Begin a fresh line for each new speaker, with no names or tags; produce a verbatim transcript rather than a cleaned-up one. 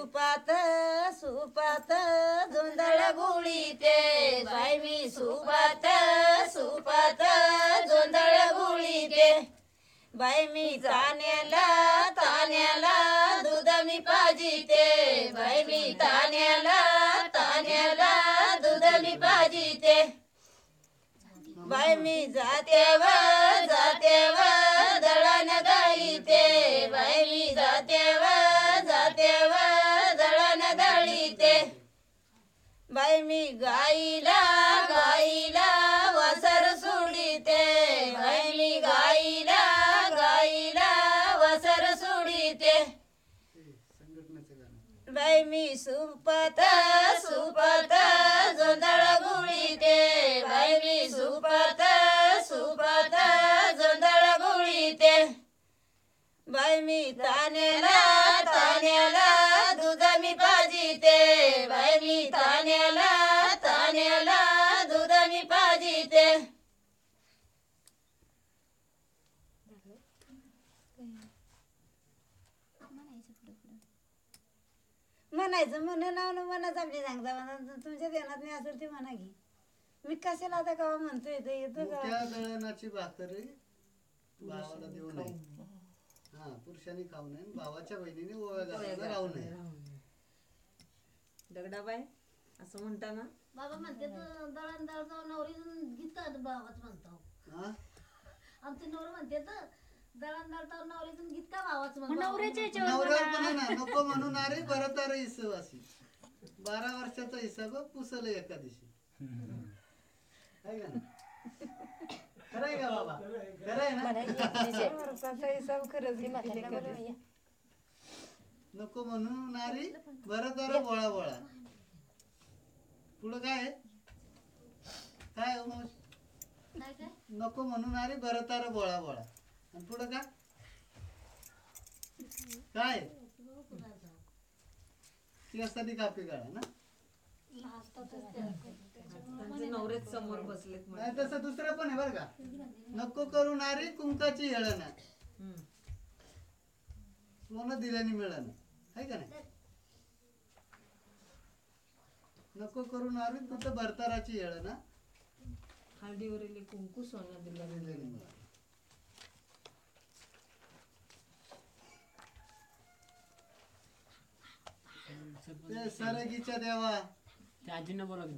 सुपात सुपात जोंधळ गुळीते बाई मी सुपात सुपात जोंधळ गुळीते बाई मी ताण्याला ताण्याला दूध मी पाजिते बाई मी ताण्याला ताण्याला दूध मी पाजिते बाई मी जात्याव जात्याव दळण दळीते बाई मी जात्याव जात्याव दळण दळीते बाई मी गाईला गाईला वासर सोडिते बाई मी गाईला गाईला वासर सोडिते बाई मी सुपत सुपत जोंधळ गुळीते बाई मी सुपत सुपत जोंधळ गुळीते बाई मी ताण्याला ताण्याला दूध मी पाजिते बाई मी ताण्याला ताण्याला दूध मी पाजिते म्हणायचं म्हणून नाव मनाच आपली सांगता म्हणा तुमच्या ध्यानात नाही असेल ते म्हणा की मी कशाला आता कवा म्हणतोय ते येतो का
त्या दळणाची भाकरी भावाला देऊ नये हा पुरुषांनी खाऊ नये भावाच्या बहिणीने ओव्या घालायला राहू नये
दगडाबाई असं म्हणताना
बाबा म्हणते तर दळण दळतो नवरी गीत भावाच म्हणतो
हा
आमचे नवरे म्हणते तर दळण दळतो नवरीतून गीत का भावाच म्हणतो
नवऱ्याच्या
नवऱ्यावर पण ना नको म्हणून अरे परत अरे हिस्सावासी बारा वर्षाचा हिसाब पुसल एका दिवशी आहे का ना खरंय का बाबा खरंय ना
हिसाब खरंच
नको म्हणून नारी बरं तर बोळा बोळा पुढं काय आहे? काय हो मावशी?
काय काय
नको म्हणून नारी बरं तर बोळा बोळा आणि पुढं काय काय ती असताना कापी काढा ना
त्यांचे नवरेच समोर बसलेत म्हणे.
नाही तसं दुसरं पण आहे बरं का नको करू नारी कुंकाची हेळण
हम्म.
सोनं दिल्याने मिळणं आहे का नाही नको करू नारी कुठं भरताराची हेळण
हळदीवरील कुंकू सोनं दिलं
दिल्याने मिळणं ते सरगीच्या देवा
त्या आजीनं बोला की